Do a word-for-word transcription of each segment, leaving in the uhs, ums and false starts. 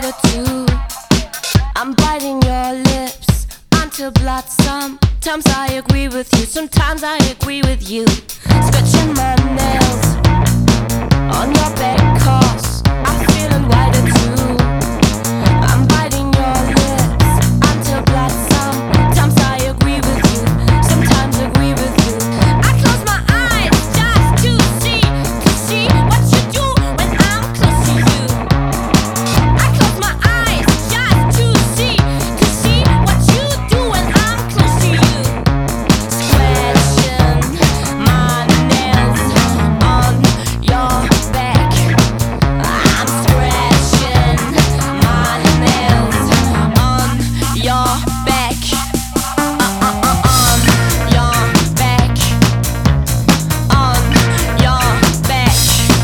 wider too. I'm biting your lips until blood. Sometimes I agree with you, sometimes I agree with you. Scratching my nails on your back, cause I'm feeling wider too. I'm biting your lips until blood. Sometimes I agree with you, sometimes agree with you. I close my eyes just to see, to see what you do when I'm close to you. I close my eyes just to see, to see what you do when I'm close to you. Scratching my nails on your back. I'm scratching my nails on your back. Uh, uh, uh, on your back. On your back.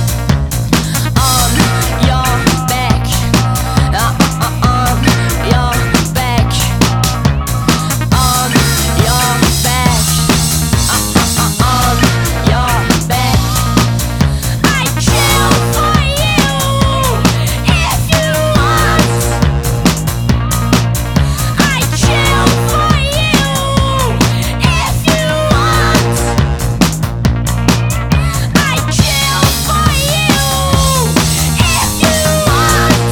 On your back. Uh, uh, uh, on your back. On your back. Uh, uh, uh, on your back. I'd kill for you if you want. I'd kill for you if you want. I'd kill for you if you want.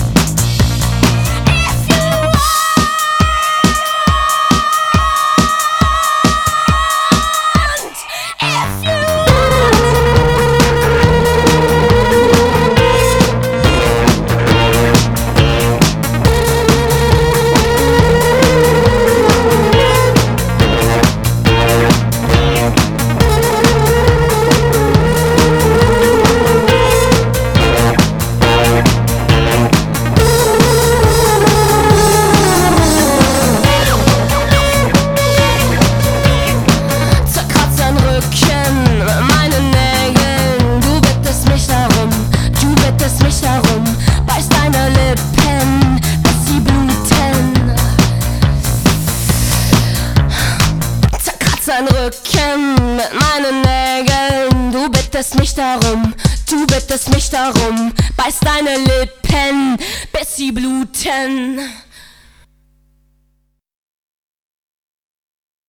If you want. If you zerkratzen Rücken, meine Nägel. Du bittest mich darum, du bittest mich darum. Beißt deine Lippen, bis sie bluten. Zerkratzen Rücken mit meinen Nägeln. Du bittest mich darum, du bittest mich darum. Beißt deine Lippen, bis sie bluten.